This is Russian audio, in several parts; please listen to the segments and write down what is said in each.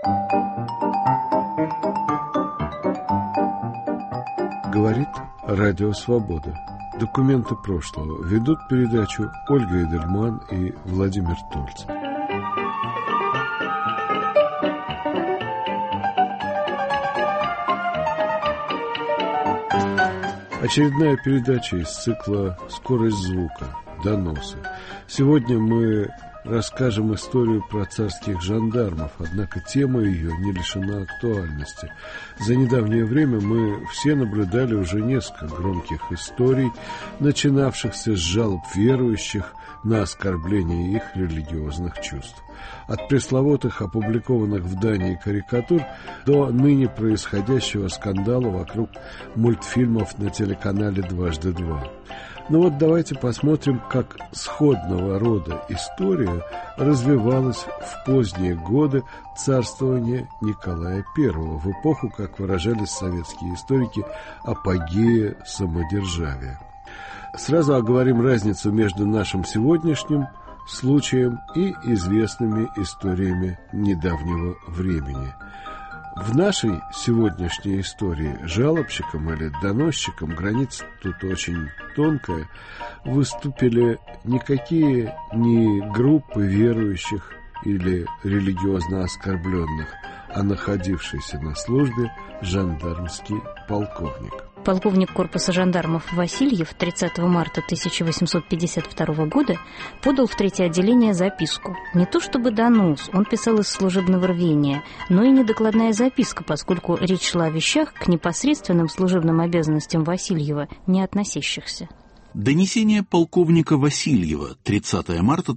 Говорит Радио Свобода. Документы прошлого. Ведут передачу Ольга Эдельман и Владимир Тольц. Очередная передача из цикла «Скорость звука. Доносы». Сегодня мы расскажем историю про царских жандармов, однако тема ее не лишена актуальности. За недавнее время мы все наблюдали уже несколько громких историй, начинавшихся с жалоб верующих на оскорбление их религиозных чувств. От пресловутых опубликованных в Дании карикатур до ныне происходящего скандала вокруг мультфильмов на телеканале «Дважды два». Ну вот давайте посмотрим, как сходного рода история развивалась в поздние годы царствования Николая I, в эпоху, как выражались советские историки, апогея самодержавия. Сразу оговорим разницу между нашим сегодняшним случаем и известными историями недавнего времени. В нашей сегодняшней истории жалобщиком или доносчиком, граница тут очень тонкая, выступили никакие не группы верующих или религиозно оскорбленных, а находившийся на службе жандармский полковник. Полковник корпуса жандармов Васильев 30 марта 1852 года подал в третье отделение записку. Не то чтобы донос, он писал из служебного рвения, но и недокладная записка, поскольку речь шла о вещах, к непосредственным служебным обязанностям Васильева не относящихся. Донесение полковника Васильева 30 марта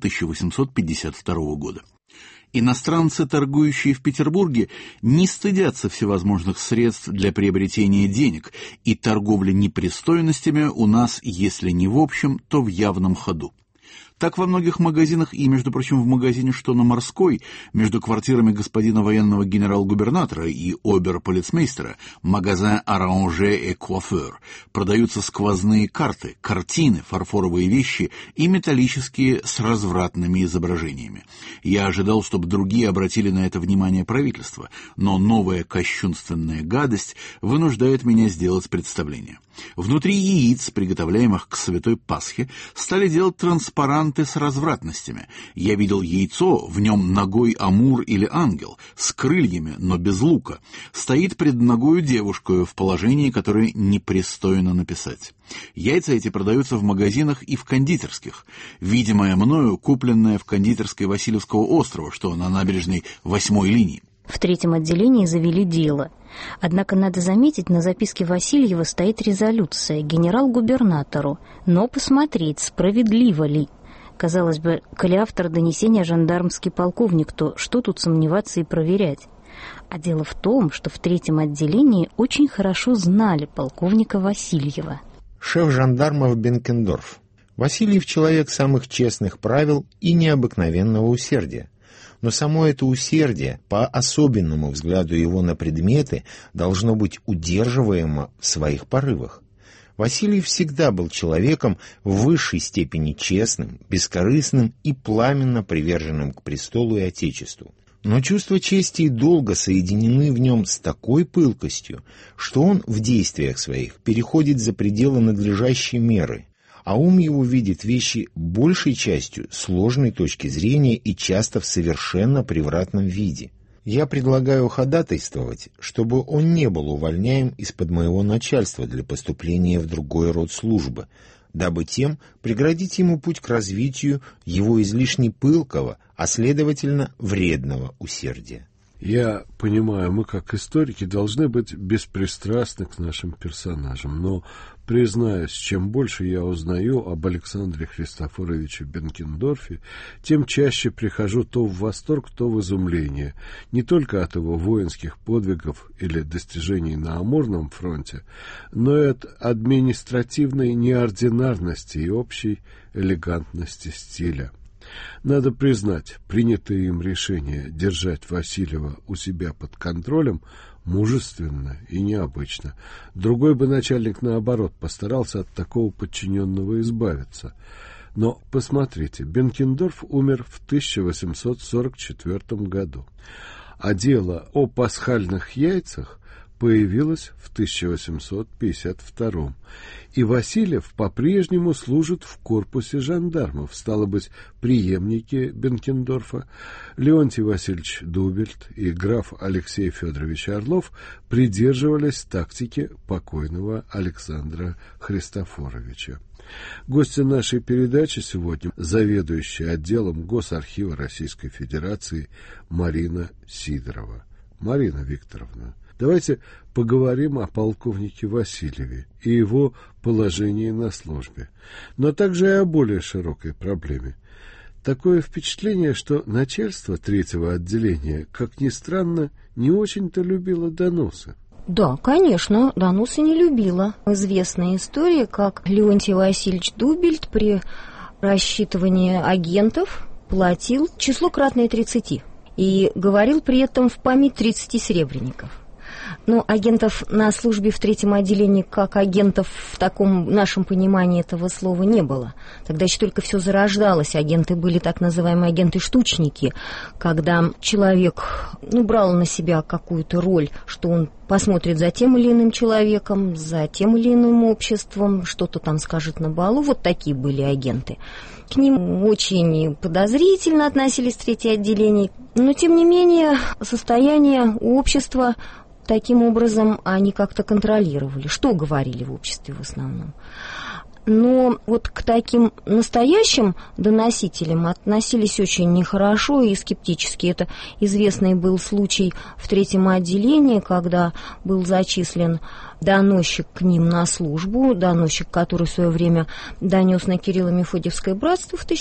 1852 года. Иностранцы, торгующие в Петербурге, не стыдятся всевозможных средств для приобретения денег, и торговля непристойностями у нас, если не в общем, то в явном ходу. Так во многих магазинах и, между прочим, в магазине «Что на Морской», между квартирами господина военного генерал-губернатора и обер-полицмейстера, магазин «Арранже и Куафер», продаются сквозные карты, картины, фарфоровые вещи и металлические с развратными изображениями. Я ожидал, чтобы другие обратили на это внимание правительства, но новая кощунственная гадость вынуждает меня сделать представление. Внутри яиц, приготовляемых к Святой Пасхе, стали делать транспаранты с развратностями. Я видел яйцо, в нем ногой амур или ангел, с крыльями, но без лука. Стоит пред ногою девушкою в положении, которое непристойно написать. Яйца эти продаются в магазинах и в кондитерских. Видимое мною, купленное в кондитерской Васильевского острова, что на набережной 8-й линии. В третьем отделении завели дело. Однако, надо заметить, на записке Васильева стоит резолюция генерал-губернатору, но посмотреть, справедливо ли. Казалось бы, коли автор донесения жандармский полковник, то что тут сомневаться и проверять? А дело в том, что в третьем отделении очень хорошо знали полковника Васильева. Шеф жандармов Бенкендорф. Васильев человек самых честных правил и необыкновенного усердия. Но само это усердие, по особенному взгляду его на предметы, должно быть удерживаемо в своих порывах. Васильев всегда был человеком в высшей степени честным, бескорыстным и пламенно приверженным к престолу и отечеству. Но чувство чести и долга соединены в нем с такой пылкостью, что он в действиях своих переходит за пределы надлежащей меры, а ум его видит вещи большей частью сложной точки зрения и часто в совершенно превратном виде. Я предлагаю ходатайствовать, чтобы он не был увольняем из-под моего начальства для поступления в другой род службы, дабы тем преградить ему путь к развитию его излишне пылкого, а следовательно вредного усердия. Я понимаю, мы как историки должны быть беспристрастны к нашим персонажам, но, признаюсь, чем больше я узнаю об Александре Христофоровиче Бенкендорфе, тем чаще прихожу то в восторг, то в изумление, не только от его воинских подвигов или достижений на Амурном фронте, но и от административной неординарности и общей элегантности стиля. Надо признать, принятое им решение держать Васильева у себя под контролем мужественно и необычно. Другой бы начальник, наоборот, постарался от такого подчиненного избавиться. Но посмотрите, Бенкендорф умер в 1844 году. а дело о пасхальных яйцах появилось в 1852. И Васильев по-прежнему служит в корпусе жандармов, стало быть, преемники Бенкендорфа. Леонтий Васильевич Дубельт и граф Алексей Федорович Орлов придерживались тактики покойного Александра Христофоровича. Гости нашей передачи сегодня заведующая отделом Госархива Российской Федерации Марина Сидорова. Марина Викторовна, давайте поговорим о полковнике Васильеве и его положении на службе, но также и о более широкой проблеме. Такое впечатление, что начальство третьего отделения, как ни странно, не очень-то любило доносы. Да, конечно, доносы не любила. Известная история, как Леонтий Васильевич Дубельт при рассчитывании агентов платил число кратное 30 и говорил при этом в память 30 серебряников. Но агентов на службе в третьем отделении, как агентов в таком нашем понимании этого слова, не было. Тогда еще только все зарождалось. Агенты были так называемые агенты-штучники, когда человек брал на себя какую-то роль, что он посмотрит за тем или иным человеком, за тем или иным обществом, что-то там скажет на балу. Вот такие были агенты. К ним очень подозрительно относились в третье отделение, но, тем не менее, состояние общества таким образом они как-то контролировали, что говорили в обществе в основном. Но вот к таким настоящим доносителям относились очень нехорошо и скептически. Это известный был случай в третьем отделении, когда был зачислен доносчик к ним на службу, доносчик, который в свое время донес на Кирилло-Мефодиевское братство в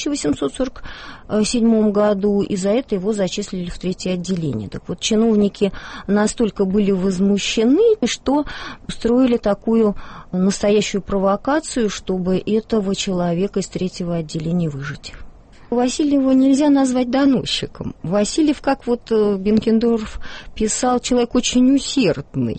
1847 году, и за это его зачислили в третье отделение. Так вот, чиновники настолько были возмущены, что устроили такую настоящую провокацию, чтобы этого человека из третьего отделения выжить. Васильева нельзя назвать доносчиком. Васильев, как вот Бенкендорф писал, человек очень усердный.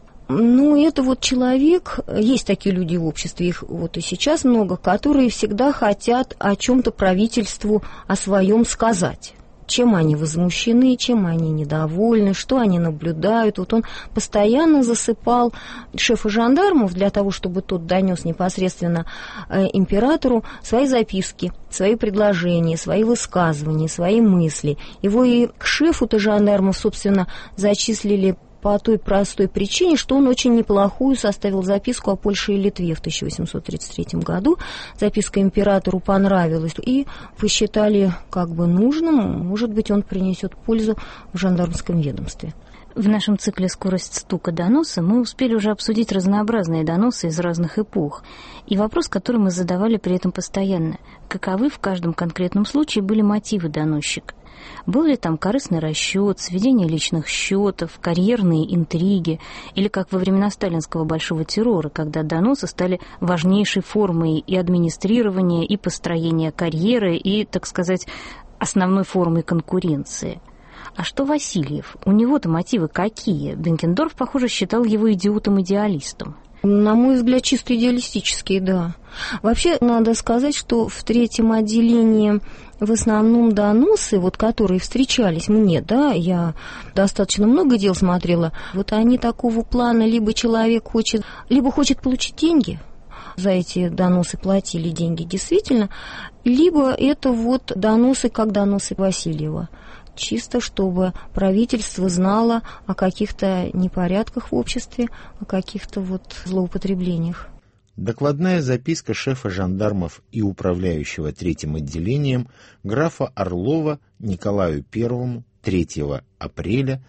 Ну, это вот человек, есть такие люди в обществе, их вот и сейчас много, которые всегда хотят о чем-то правительству, о своем сказать. Чем они возмущены, чем они недовольны, что они наблюдают. Вот он постоянно засыпал шефа жандармов для того, чтобы тот донес непосредственно императору свои записки, свои предложения, свои высказывания, свои мысли. Его и к шефу-то жандармов, собственно, зачислили по той простой причине, что он очень неплохую составил записку о Польше и Литве в 1833 году. Записка императору понравилась, и посчитали как бы нужным, может быть, он принесет пользу в жандармском ведомстве. В нашем цикле «Скорость стука доноса» мы успели уже обсудить разнообразные доносы из разных эпох. И вопрос, который мы задавали при этом постоянно: каковы в каждом конкретном случае были мотивы доносчика? Был ли там корыстный расчет, сведение личных счетов, карьерные интриги, или как во времена сталинского большого террора, когда доносы стали важнейшей формой и администрирования, и построения карьеры, и, так сказать, основной формой конкуренции? А что Васильев? У него-то мотивы какие? Бенкендорф, похоже, считал его идиотом-идеалистом. На мой взгляд, чисто идеалистические, да. Вообще, надо сказать, что в третьем отделении в основном доносы, вот, которые встречались мне, да, я достаточно много дел смотрела, вот они такого плана: либо человек хочет, либо хочет получить деньги, за эти доносы платили деньги действительно, либо это вот доносы, как доносы Васильева. Чисто чтобы правительство знало о каких-то непорядках в обществе, о каких-то вот злоупотреблениях. Докладная записка шефа жандармов и управляющего третьим отделением графа Орлова Николаю I 3 апреля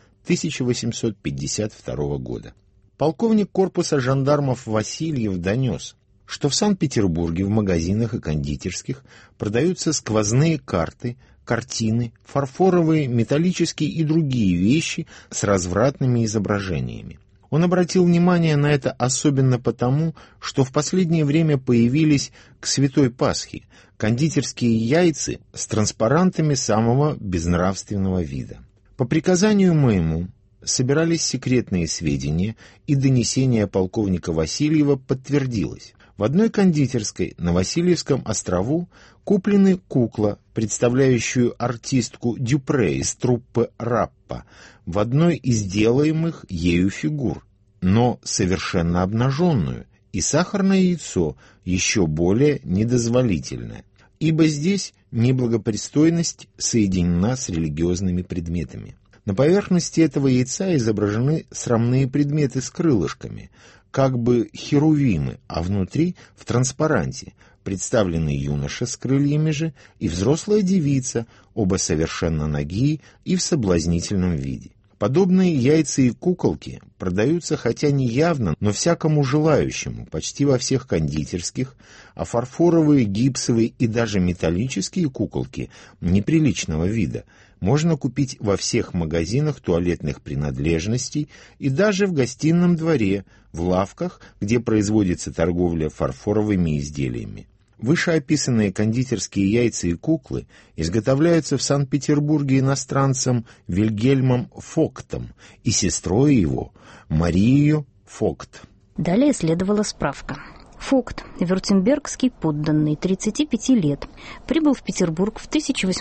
1852 года. Полковник корпуса жандармов Васильев донес, что в Санкт-Петербурге в магазинах и кондитерских продаются сквозные карты, картины, фарфоровые, металлические и другие вещи с развратными изображениями. Он обратил внимание на это особенно потому, что в последнее время появились к Святой Пасхе кондитерские яйца с транспарантами самого безнравственного вида. По приказанию моему собирались секретные сведения, и донесение полковника Васильева подтвердилось. В одной кондитерской на Васильевском острову куплены кукла, представляющую артистку Дюпре из труппы Раппа, в одной из делаемых ею фигур, но совершенно обнаженную, и сахарное яйцо еще более недозволительное, ибо здесь неблагопристойность соединена с религиозными предметами. На поверхности этого яйца изображены срамные предметы с крылышками, как бы херувимы, а внутри, в транспаранте, представлены юноша с крыльями же и взрослая девица, оба совершенно нагие и в соблазнительном виде. Подобные яйца и куколки продаются хотя не явно, но всякому желающему, почти во всех кондитерских, а фарфоровые, гипсовые и даже металлические куколки неприличного вида можно купить во всех магазинах туалетных принадлежностей и даже в гостином дворе, в лавках, где производится торговля фарфоровыми изделиями. Вышеописанные кондитерские яйца и куклы изготовляются в Санкт-Петербурге иностранцем Вильгельмом Фогтом и сестрой его Марией Фогт. Далее следовала справка. Фогт, вюртембергский подданный, 35 лет, прибыл в Петербург в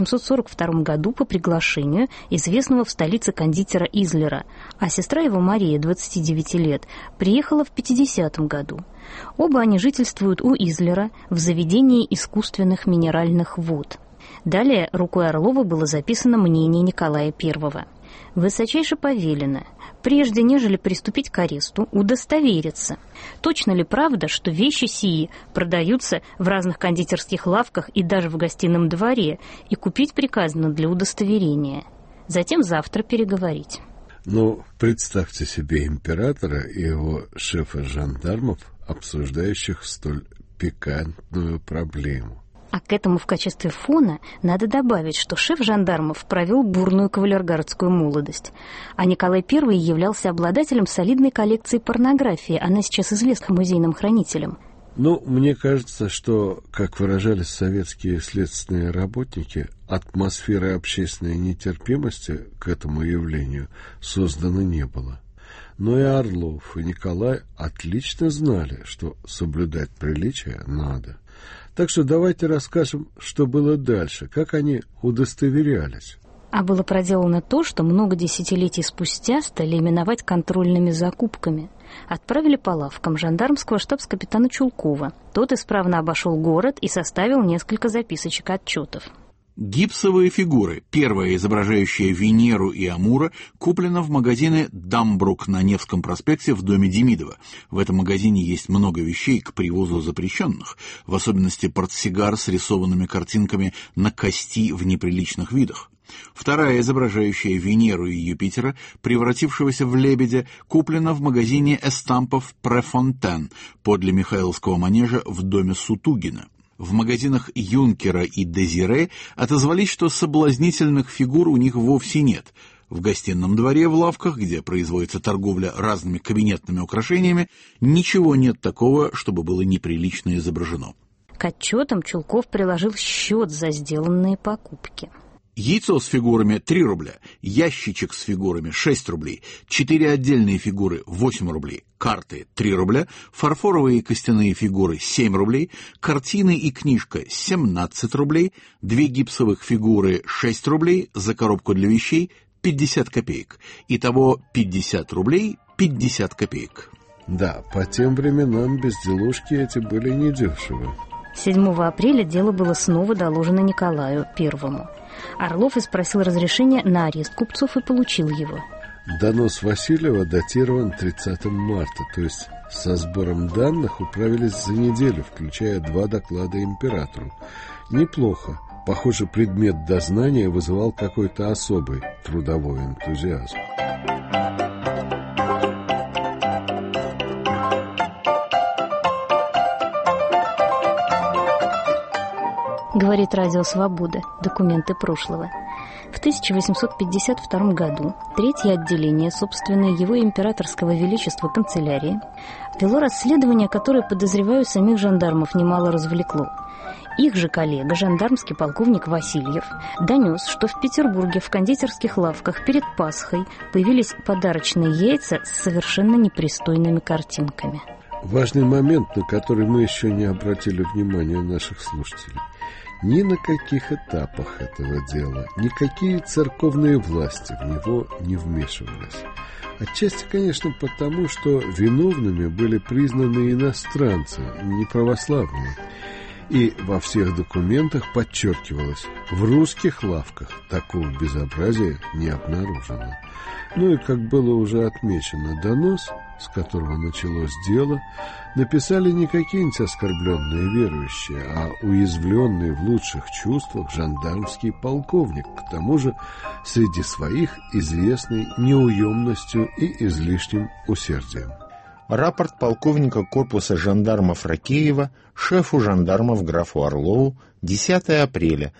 1842 году по приглашению известного в столице кондитера Излера, а сестра его Мария, 29 лет, приехала в 50 году. Оба они жительствуют у Излера в заведении искусственных минеральных вод. Далее рукой Орлова было записано мнение Николая I. Высочайше повелено, прежде нежели приступить к аресту, удостовериться, точно ли правда, что вещи сии продаются в разных кондитерских лавках и даже в гостином дворе, и купить приказано для удостоверения. Затем завтра переговорить. Ну, представьте себе императора и его шефа жандармов, обсуждающих столь пикантную проблему. А к этому в качестве фона надо добавить, что шеф жандармов провел бурную кавалергардскую молодость, а Николай I являлся обладателем солидной коллекции порнографии, она сейчас известна музейным хранителям. Ну, мне кажется, что, как выражались советские следственные работники, атмосферы общественной нетерпимости к этому явлению создано не было. Но и Орлов, и Николай отлично знали, что соблюдать приличия надо. Так что давайте расскажем, что было дальше, как они удостоверялись. А было проделано то, что много десятилетий спустя стали именовать контрольными закупками. Отправили по лавкам жандармского штабс-капитана Чулкова. Тот исправно обошел город и составил несколько записочек отчетов. Гипсовые фигуры, первая, изображающая Венеру и Амура, куплена в магазине «Дамбрук» на Невском проспекте в доме Демидова. В этом магазине есть много вещей к привозу запрещенных, в особенности портсигар с рисованными картинками на кости в неприличных видах. Вторая, изображающая Венеру и Юпитера, превратившегося в лебедя, куплена в магазине «Эстампов Префонтен» подле Михайловского манежа в доме Сутугина. В магазинах «Юнкера» и «Дезире» отозвались, что соблазнительных фигур у них вовсе нет. В гостином дворе в лавках, где производится торговля разными кабинетными украшениями, ничего нет такого, чтобы было неприлично изображено. К отчетам Чулков приложил счет за сделанные покупки. Яйцо с фигурами 3 рубля, ящичек с фигурами 6 рублей, 4 отдельные фигуры 8 рублей, карты 3 рубля, фарфоровые и костяные фигуры 7 рублей, картины и книжка 17 рублей, 2 гипсовых фигуры 6 рублей, за коробку для вещей 50 копеек. Итого 50 рублей 50 копеек. Да, по тем временам безделушки эти были недешевы. 7 апреля дело было снова доложено Николаю I. Орлов спросил разрешения на арест купцов и получил его. Донос Васильева датирован 30 марта, то есть со сбором данных управились за неделю, включая 2 доклада императору. Неплохо. Похоже, предмет дознания вызывал какой-то особый трудовой энтузиазм. Говорит Радио Свобода. Документы прошлого. В 1852 году Третье отделение, собственное его императорского величества канцелярии, вело расследование, которое, подозреваю, самих жандармов немало развлекло. Их же коллега, жандармский полковник Васильев, донес, что в Петербурге в кондитерских лавках перед Пасхой появились подарочные яйца с совершенно непристойными картинками. Важный момент, на который мы еще не обратили внимания наших слушателей. Ни на каких этапах этого дела, никакие церковные власти в него не вмешивались. Отчасти, конечно, потому, что виновными были признаны иностранцы, не православные. И во всех документах подчеркивалось, в русских лавках такого безобразия не обнаружено. Ну и, как было уже отмечено, донос, с которого началось дело, написали не какие-нибудь оскорбленные верующие, а уязвленный в лучших чувствах жандармский полковник, к тому же среди своих известный неуемностью и излишним усердием. Рапорт полковника корпуса жандармов Ракеева шефу жандармов графу Орлову 10 апреля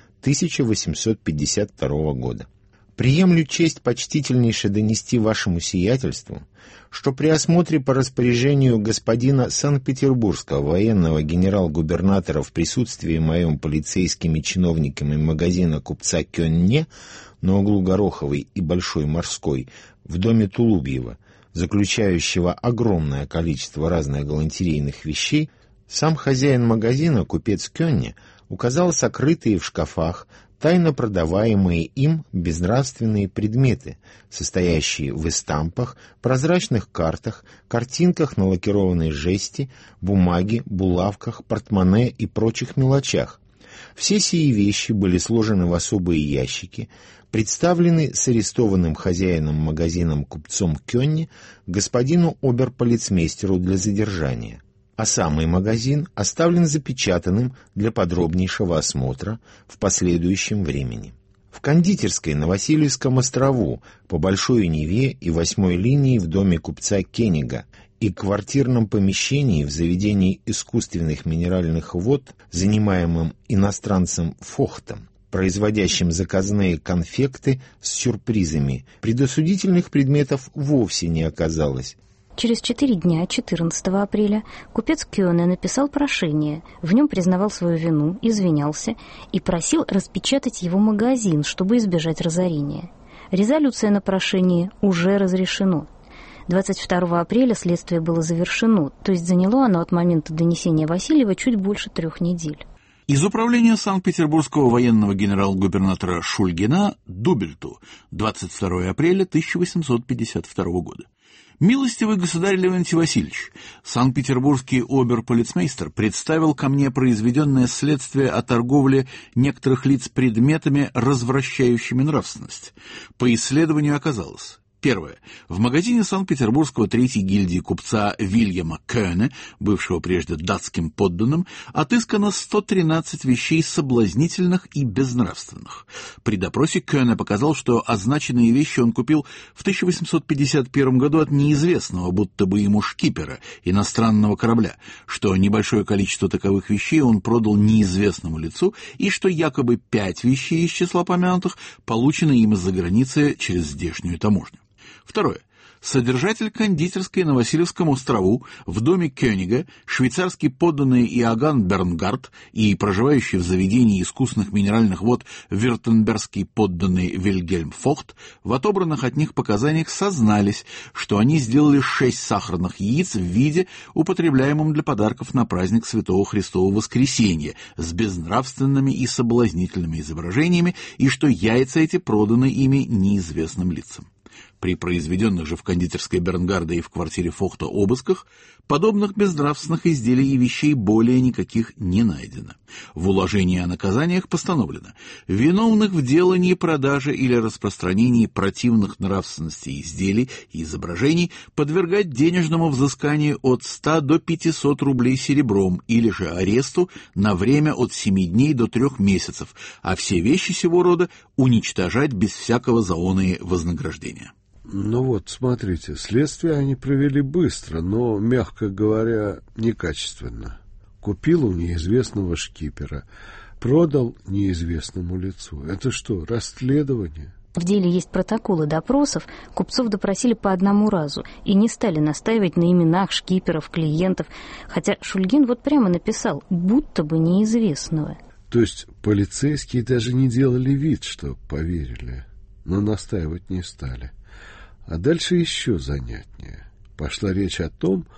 1852 года. «Приемлю честь почтительнейше донести вашему сиятельству, что при осмотре по распоряжению господина Санкт-Петербургского военного генерал-губернатора в присутствии моем полицейскими чиновниками магазина купца Кённе на углу Гороховой и Большой Морской в доме Тулубьева, заключающего огромное количество разных галантерейных вещей, сам хозяин магазина, купец Кённе, указал сокрытые в шкафах, тайно продаваемые им безнравственные предметы, состоящие в эстампах, прозрачных картах, картинках на лакированной жести, бумаге, булавках, портмоне и прочих мелочах. Все сии вещи были сложены в особые ящики, представлены с арестованным хозяином магазином купцом Кённе господину оберполицмейстеру для задержания, а самый магазин оставлен запечатанным для подробнейшего осмотра в последующем времени. В кондитерской на Васильевском острову по Большой Неве и 8-й линии в доме купца Кенига и квартирном помещении в заведении искусственных минеральных вод, занимаемом иностранцем Фохтом, производящим заказные конфекты с сюрпризами, предосудительных предметов вовсе не оказалось. Через 4 дня, 14 апреля, купец Кёне написал прошение. В нем признавал свою вину, извинялся и просил распечатать его магазин, чтобы избежать разорения. Резолюция на прошение уже разрешено. 22 апреля следствие было завершено, то есть заняло оно от момента донесения Васильева чуть больше 3 недель. Из управления Санкт-Петербургского военного генерал-губернатора Шульгина Дубельту 22 апреля 1852 года. «Милостивый государь Леонтий Васильевич, санкт-петербургский оберполицмейстер представил ко мне произведенное следствие о торговле некоторых лиц предметами, развращающими нравственность. По исследованию оказалось: первое. В магазине Санкт-Петербургского 3-й гильдии купца Вильяма Кёне, бывшего прежде датским подданным, отыскано 113 вещей соблазнительных и безнравственных. При допросе Кёне показал, что означенные вещи он купил в 1851 году от неизвестного, будто бы ему шкипера, иностранного корабля, что небольшое количество таковых вещей он продал неизвестному лицу и что якобы 5 вещей из числа помянутых получены им из-за границы через здешнюю таможню. Второе. Содержатель кондитерской на Васильевском острову в доме Кёнига, швейцарский подданный Иоганн Бернгард и проживающий в заведении искусных минеральных вод вюртембергский подданный Вильгельм Фохт в отобранных от них показаниях сознались, что они сделали 6 сахарных яиц в виде, употребляемом для подарков на праздник Святого Христова Воскресенья, с безнравственными и соблазнительными изображениями, и что яйца эти проданы ими неизвестным лицам. При произведенных же в кондитерской Бернгарда и в квартире Фохта обысках подобных безнравственных изделий и вещей более никаких не найдено. В уложении о наказаниях постановлено: виновных в делании, продаже или распространении противных нравственности изделий и изображений подвергать денежному взысканию от 100 до 500 рублей серебром или же аресту на время от 7 дней до 3 месяцев, а все вещи сего рода уничтожать без всякого заоные вознаграждения. Ну вот, смотрите, следствие они провели быстро, но, мягко говоря, некачественно. Купил у неизвестного шкипера, продал неизвестному лицу. Это что, расследование? В деле есть протоколы допросов, купцов допросили по одному разу и не стали настаивать на именах шкиперов, клиентов, хотя Шульгин вот прямо написал «будто бы неизвестного». То есть полицейские даже не делали вид, что поверили, но настаивать не стали. А дальше еще занятнее. Пошла речь о том,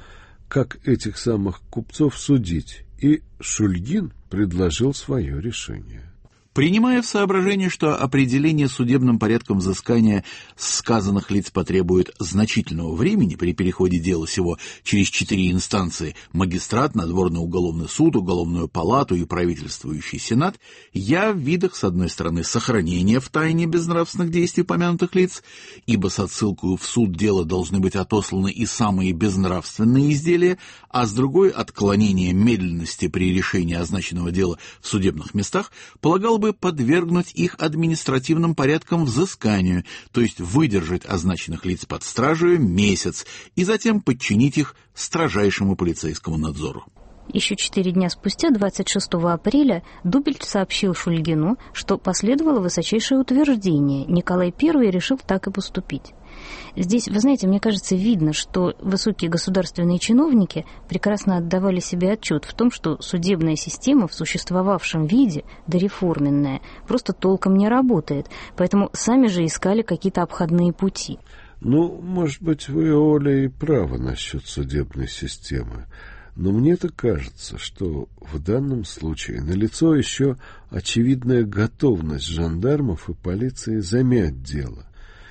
как этих самых купцов судить, и Шульгин предложил свое решение. Принимая в соображение, что определение судебным порядком взыскания сказанных лиц потребует значительного времени при переходе дела сего через 4 инстанции – магистрат, надворный уголовный суд, уголовную палату и правительствующий сенат, я в видах, с одной стороны, сохранения в тайне безнравственных действий помянутых лиц, ибо с отсылкой в суд дела должны быть отосланы и самые безнравственные изделия, а с другой – отклонение медленности при решении означенного дела в судебных местах, полагал бы подвергнуть их административным порядкам взысканию, то есть выдержать означенных лиц под стражей месяц и затем подчинить их строжайшему полицейскому надзору. Еще 4 дня спустя, 26 апреля, Дубель сообщил Шульгину, что последовало высочайшее утверждение. Николай I решил так и поступить. Здесь, вы знаете, мне кажется, видно, что высокие государственные чиновники прекрасно отдавали себе отчет в том, что судебная система в существовавшем виде, дореформенная, просто толком не работает, поэтому сами же искали какие-то обходные пути. Ну, может быть, вы, Оля, и правы насчет судебной системы. Но мне-то кажется, что в данном случае налицо еще очевидная готовность жандармов и полиции замять дело.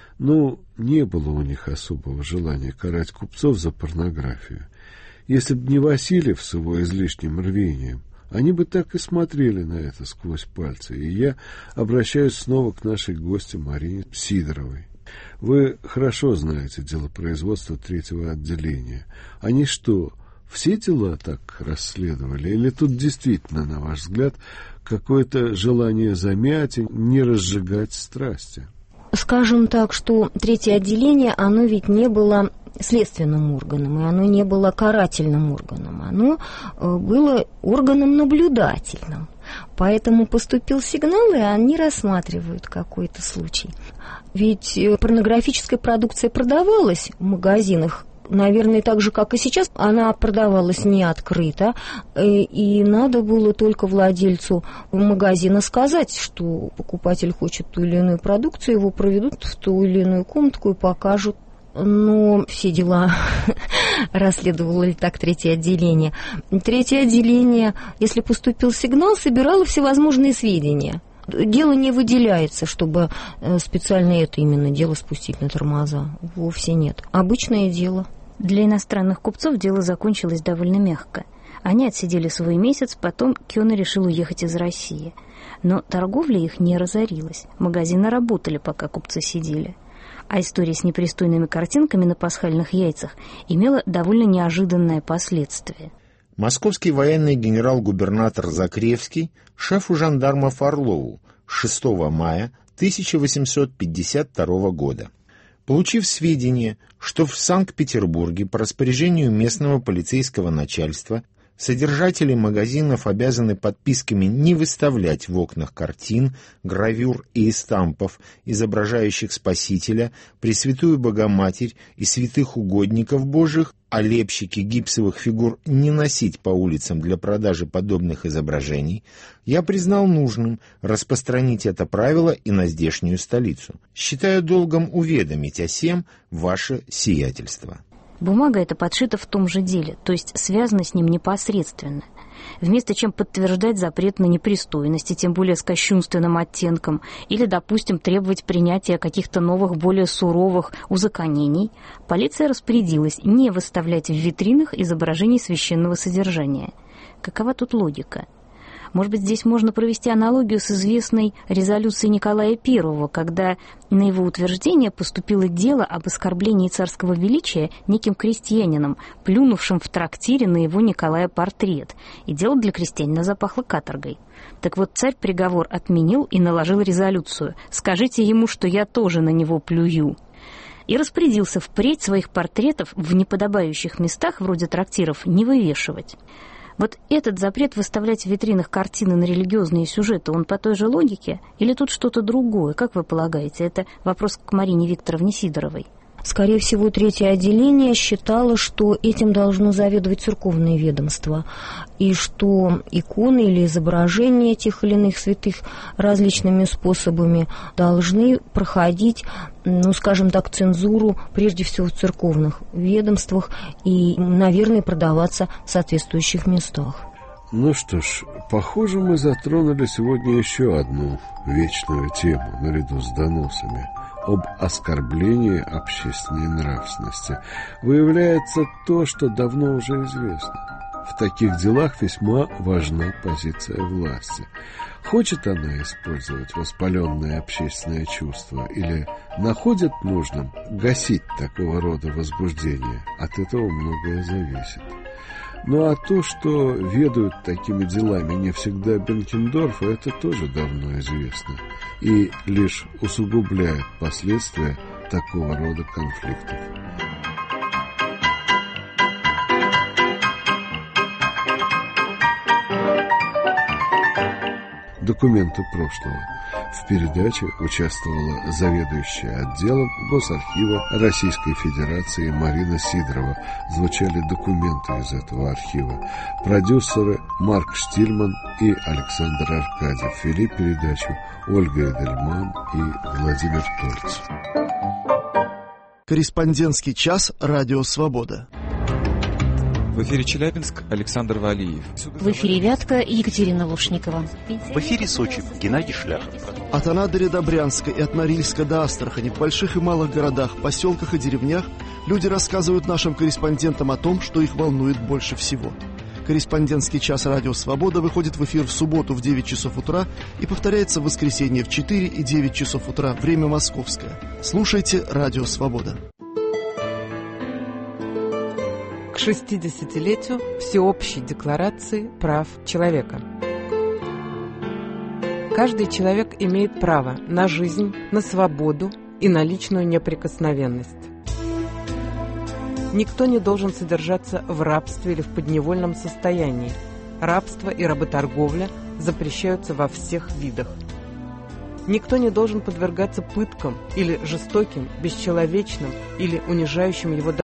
Ну, не было у них особого желания карать купцов за порнографию. Если бы не Васильев с его излишним рвением, они бы так и смотрели на это сквозь пальцы. И я обращаюсь снова к нашей гости Марине Сидоровой. Вы хорошо знаете делопроизводство 3-го отделения. Они что, все дела так расследовали? Или тут действительно, на ваш взгляд, какое-то желание замять и не разжигать страсти? Скажем так, что 3-е отделение, оно ведь не было следственным органом, и оно не было карательным органом, оно было органом наблюдательным. Поэтому поступил сигнал, и они рассматривают какой-то случай. Ведь порнографическая продукция продавалась в магазинах, наверное, так же, как и сейчас, она продавалась не открыто, и надо было только владельцу магазина сказать, что покупатель хочет ту или иную продукцию, его проведут в ту или иную комнатку и покажут. Но все дела расследовало ли так 3-е отделение. 3-е отделение, если поступил сигнал, собирало всевозможные сведения. Дело не выделяется, чтобы специально это именно дело спустить на тормоза. Вовсе нет. Обычное дело. Для иностранных купцов дело закончилось довольно мягко. Они отсидели свой месяц, потом Кёна решил уехать из России. Но торговля их не разорилась. Магазины работали, пока купцы сидели. А история с непристойными картинками на пасхальных яйцах имела довольно неожиданное последствие. Московский военный генерал-губернатор Закревский шефу жандармов Орлову 6 мая 1852 года. Получив сведения, что в Санкт-Петербурге по распоряжению местного полицейского начальства содержатели магазинов обязаны подписками не выставлять в окнах картин, гравюр и эстампов, изображающих Спасителя, Пресвятую Богоматерь и святых угодников Божьих, а лепщики гипсовых фигур не носить по улицам для продажи подобных изображений, я признал нужным распространить это правило и на здешнюю столицу. Считаю долгом уведомить о сем ваше сиятельство. Бумага эта подшита в том же деле, то есть связана с ним непосредственно. Вместо чем подтверждать запрет на непристойности, тем более с кощунственным оттенком, или, допустим, требовать принятия каких-то новых, более суровых узаконений, полиция распорядилась не выставлять в витринах изображений священного содержания. Какова тут логика? Может быть, здесь можно провести аналогию с известной резолюцией Николая I, когда на его утверждение поступило дело об оскорблении царского величия неким крестьянином, плюнувшим в трактире на его Николая портрет, и дело для крестьянина запахло каторгой. Так вот, царь приговор отменил и наложил резолюцию: «Скажите ему, что я тоже на него плюю». И распорядился впредь своих портретов в неподобающих местах, вроде трактиров, не вывешивать. Вот этот запрет выставлять в витринах картины на религиозные сюжеты, он по той же логике? Или тут что-то другое? Как вы полагаете? Это вопрос к Марине Викторовне Сидоровой. Скорее всего, третье отделение считало, что этим должно заведовать церковное ведомство, и что иконы или изображения тех или иных святых различными способами должны проходить, скажем так, цензуру прежде всего в церковных ведомствах и, наверное, продаваться в соответствующих местах. Ну что ж, похоже, мы затронули сегодня еще одну вечную тему наряду с доносами – об оскорблении общественной нравственности. Выявляется то, что давно уже известно. В таких делах весьма важна позиция власти. Хочет она использовать воспаленное общественное чувство или находит нужным гасить такого рода возбуждение? От этого многое зависит. Ну а то, что ведают такими делами не всегда Бенкендорф, это тоже давно известно и лишь усугубляет последствия такого рода конфликтов. Документы прошлого. В передаче участвовала заведующая отделом Госархива Российской Федерации Марина Сидорова. Звучали документы из этого архива. Продюсеры Марк Штильман и Александр Аркадьев. Вели передачу Ольга Эдельман и Владимир Тольц. Корреспондентский час «Радио Свобода». В эфире Челябинск, Александр Валиев. В эфире Вятка, Екатерина Лушникова. В эфире Сочи, Геннадий Шляхов. От Анадыря до Брянска и от Норильска до Астрахани, в больших и малых городах, поселках и деревнях люди рассказывают нашим корреспондентам о том, что их волнует больше всего. Корреспондентский час «Радио Свобода» выходит в эфир в субботу в 9 часов утра и повторяется в воскресенье в 4 и 9 часов утра, время московское. Слушайте «Радио Свобода». К 60-летию Всеобщей декларации прав человека. Каждый человек имеет право на жизнь, на свободу и на личную неприкосновенность. Никто не должен содержаться в рабстве или в подневольном состоянии. Рабство и работорговля запрещаются во всех видах. Никто не должен подвергаться пыткам или жестоким, бесчеловечным или унижающим его